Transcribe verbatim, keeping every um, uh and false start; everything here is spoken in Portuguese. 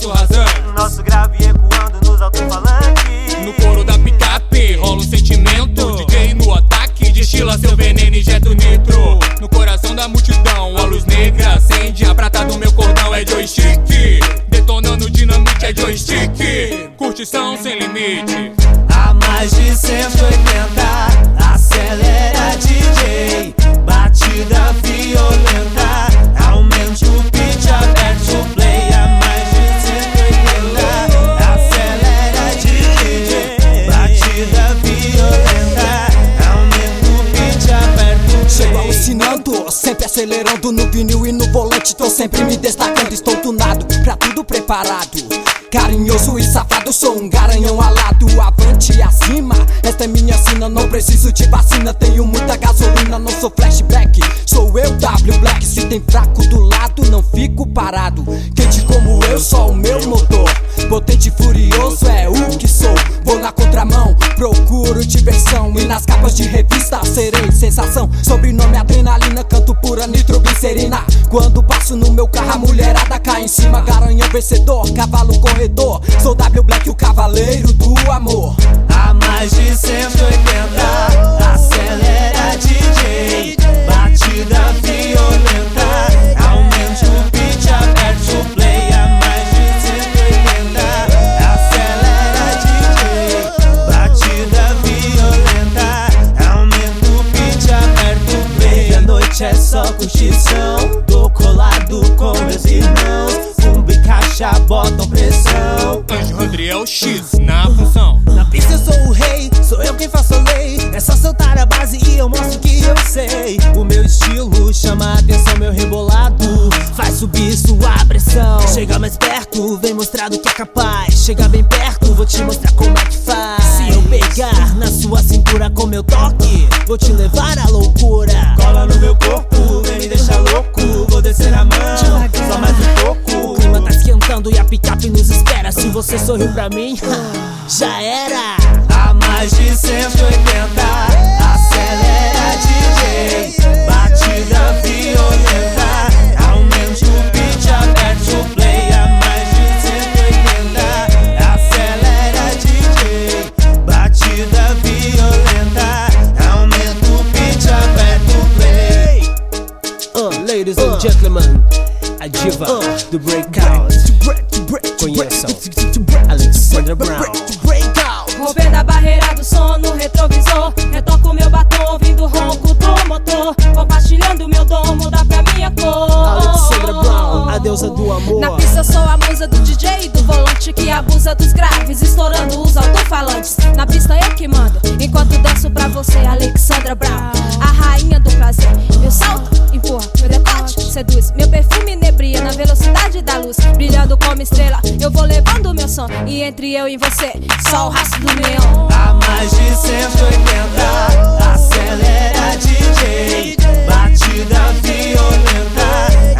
nosso rasante. Nosso grave ecoando nos alto-falantes. No coro da picape rola um sentimento. D J no ataque, destila seu veneno e jeta o nitro. No coração da multidão, a luz negra acende. A prata do meu cordão é joystick. Detonando dinamite é joystick. Curtição sem limite. A mais de cento e oitenta, acelera D J. Batida violenta, aumente o pitch, aperte o play. A mais de cento e oitenta, acelera D J. Batida violenta, aumenta o pitch, aperta o play. Chego alucinando, sempre acelerando no vinil e no volante. Tô sempre me destacando, estou tunado, pra tudo preparado. Carinhoso e safado, sou um garanhão alado. Avante e acima, esta é minha sina. Não preciso de vacina, tenho muita gasolina. Não sou flashback, sou eu W Black. Se tem fraco do lado, não fico parado. Quente como eu, só o meu motor. Potente e furioso é o que sou. Vou na contramão, procuro diversão. E nas capas de revista serei sensação. Sobrenome adrenalina, canto pura nitroglicerina. Quando passo no meu carro a mulherada cai em cima. Garanhão vencedor, cavalo corredor. Sou W Black, o cavaleiro do amor. A mais de cento e oitenta, acelera D J. Batida violenta, aumente o pitch, aperte o play. A mais de cento e oitenta, acelera D J. Batida violenta, aumenta o pitch, aperta o play. E a noite é só curtição, tô colado com meus irmãos. Fumba e caixa botam pressão. Anjo Rodriel X na função. Na pista eu sou o rei, sou eu quem faço a lei. É só soltar a base e eu mostro que eu sei. O meu estilo chama a atenção, meu rebolado faz subir sua pressão. Chega mais perto, vem mostrar do que é capaz. Chega bem perto, vou te mostrar como é que faz. Se eu pegar na sua cintura com meu toque, vou te levar à loucura. Cola no meu corpo, vem me deixar louco. Vou descer a mão, só mais um pouco. O clima tá esquentando e a picape nos espera. Se você sorriu pra mim, já era. A mais de cento e oitenta, acelera D J. Batida violenta, aumente o pitch, aperte o play. A mais de cento e oitenta, acelera D J. Batida violenta, aumenta o pitch, aperta o play. Uh, ladies and gentlemen, a diva uh, do breakout. Conheçam Alexandra Brown. Rompendo a barreira do som no retrovisor. Retoco meu batom, ouvindo o ronco do motor. Compartilhando meu dom, muda pra minha cor. Alexandra Brown, a deusa do amor. Na pista eu sou a musa do D J e do volante que abusa dos graves, estourando os alto-falantes. Na pista eu que mando, enquanto danço pra você, Alexandra Brown, a rainha do prazer. Eu salto, empurra, meu decote seduz. Meu perfume nebria na velocidade da luz. Brilhando como estrela, eu vou levando meu som. E entre eu e você, só o rastro do neon. A mais de cento e oitenta, acelera D J. Batida violenta,